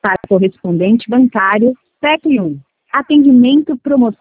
Para correspondente bancário, tecle 1. Atendimento promoção.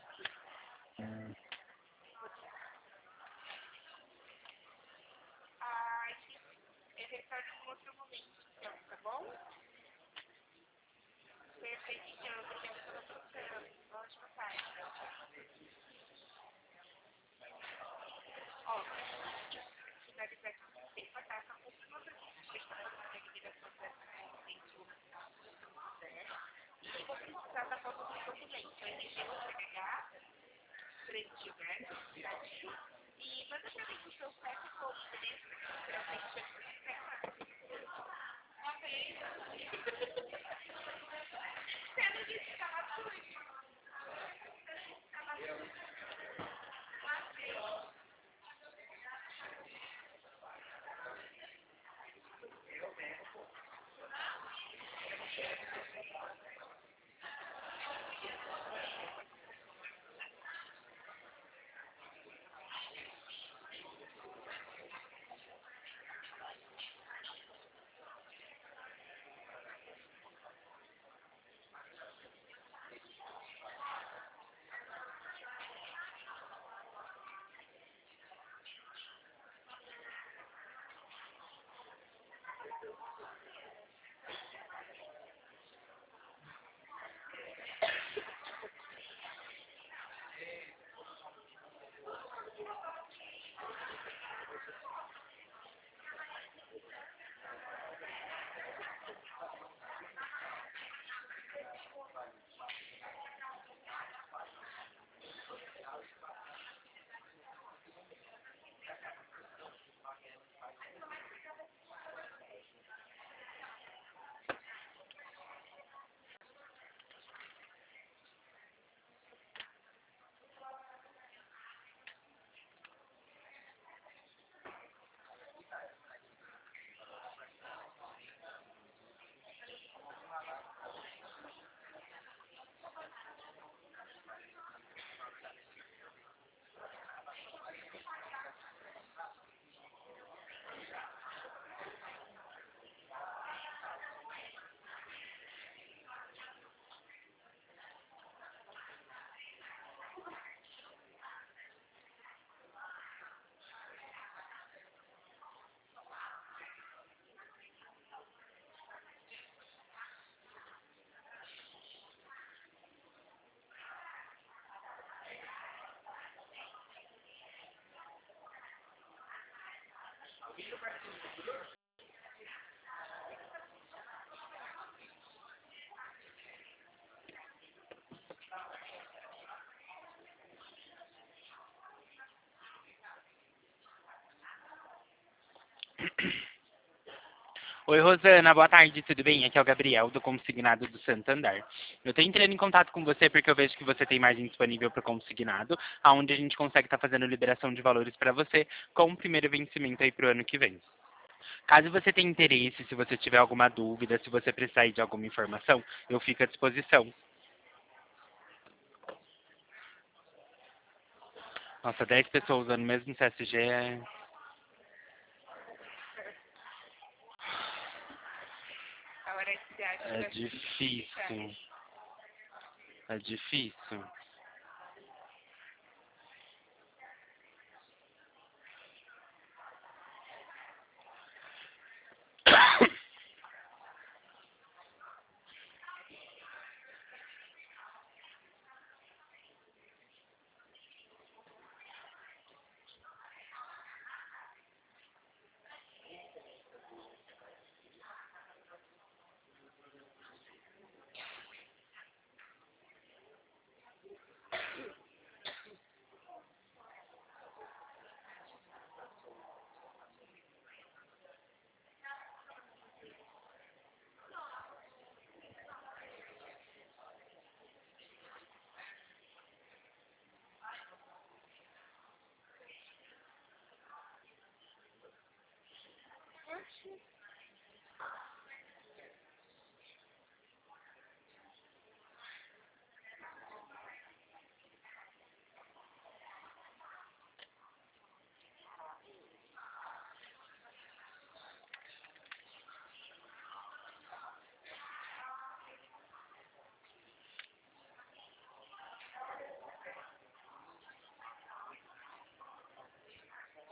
Oi, Rosana, boa tarde, tudo bem? Aqui é o Gabriel, do Consignado do Santander. Eu estou entrando em contato com você porque eu vejo que você tem margem disponível para o consignado, onde a gente consegue estar fazendo liberação de valores para você com o primeiro vencimento aí para o ano que vem. Caso você tenha interesse, se você tiver alguma dúvida, se você precisar de alguma informação, eu fico à disposição. Nossa, 10 pessoas usando o mesmo CSG é difícil. É difícil.